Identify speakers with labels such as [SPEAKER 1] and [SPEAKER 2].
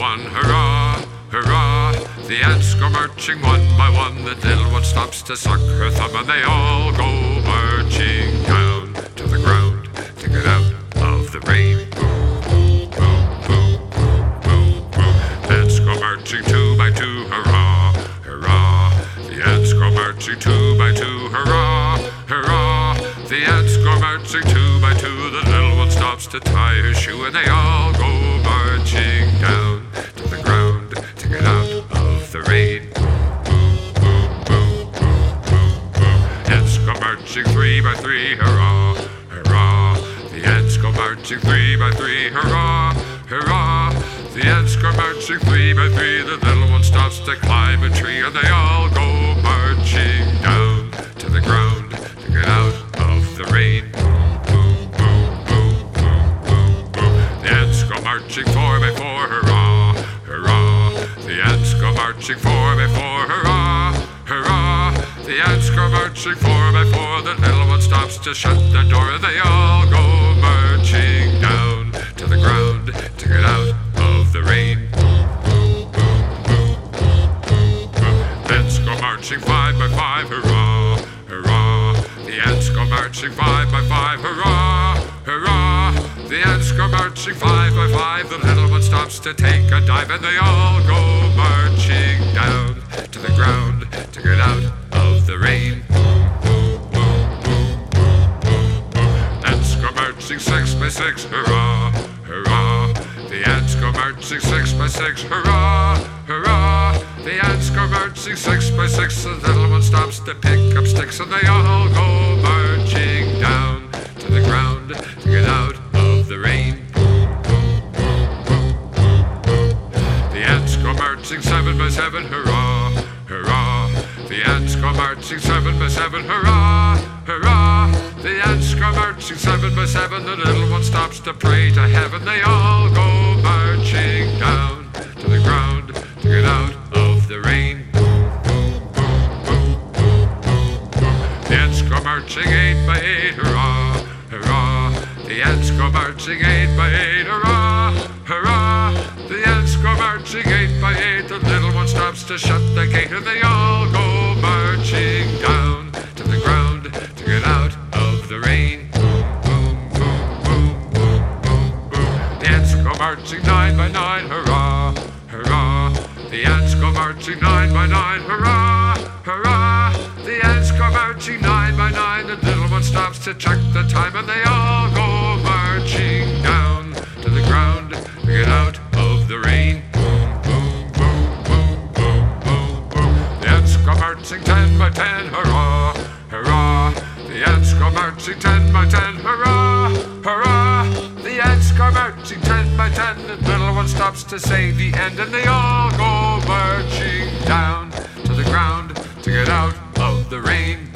[SPEAKER 1] one. Hurrah, hurrah, the ants go marching one by one. The little one stops to suck her thumb, and they all go marching down to the ground to get out of the rain. Boom, boom, boom, boom, boom, boom. Ants go marching two by two. Hurrah, hurrah, the ants go marching two by two. Hurrah, hurrah, the ants go marching two by two. The little one stops to tie her shoe, and they all go marching down to the ground to get out of the rain. Boom, boom, boom, boom, boom, boom. Ants go marching three by three. Hurrah, hurrah, the ants go marching three by three. Hurrah, hurrah, the ants go marching three by three. The little one stops to climb a tree, and they all go marching down to the ground to get out of the rain. Boom, boom, boom, boom, boom, boom. The ants go marching four by four. Hurrah, hurrah, the ants go marching four by four. Hurrah, hurrah, the ants go marching four by four. The little one stops to shut the door, and they all go marching down to the ground to get out of the rain. Boom, boom, boom, boom, boom, boom. The ants go marching five by five. Hurrah, hurrah, the ants go marching five by five. Hurrah, hurrah, the ants go marching five by five. The little one stops to take a dive, and they all go marching down to the ground to get out of the rain. Boom, boom, boom, boom, boom, boom, boom. Ants go marching six by six. Hurrah, hurrah, the ants go marching six by six. Hurrah, hurrah, the ants go marching six by six. The little one stops to pick up sticks, and they all go marching down to the ground to get out of the rain. Boom, boom, boom, boom, boom, boom. The ants go marching seven by seven. Hurrah, hurrah, the ants go marching seven by seven. Hurrah, hurrah, the ants go marching seven by seven. The little one stops to pray to heaven. They all go marching down to the ground to get out of the rain. Boom, boom, boom, boom, boom, boom, boom. The ants go marching eight by eight. Hurrah, hurrah, the ants go marching eight by eight. Hurrah, hurrah, the ants go marching eight by eight. The little one stops to shut the gate, and they all go marching down to the ground to get out of the rain. Boom, boom, boom, boom, boom, boom, boom. The ants go marching nine by nine. Hurrah, hurrah, the ants go marching nine by nine. Hurrah, hurrah, the ants go marching nine by nine. The little one stops to check the time, and they all go marching down to the ground to get out of the rain. Boom, boom, boom, boom, boom, boom, boom. The ants go marching 10 by 10. Hurrah, hurrah, the ants go marching 10 by 10. Hurrah, hurrah, the ants go marching 10 by 10. The little one stops to say the end, and they all go marching down to the ground to get out of the rain.